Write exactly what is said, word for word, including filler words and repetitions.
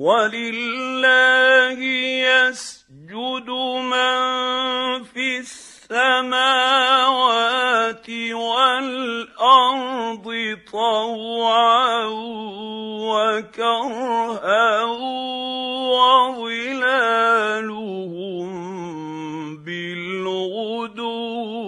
وَلِلَّهِ يَسْجُدُ مَن فِي السَّمَاوَاتِ وَالْأَرْضِ طَوْعًا وَكَرْهًا وَظِلَالُهُم بِالْغُدُوِّ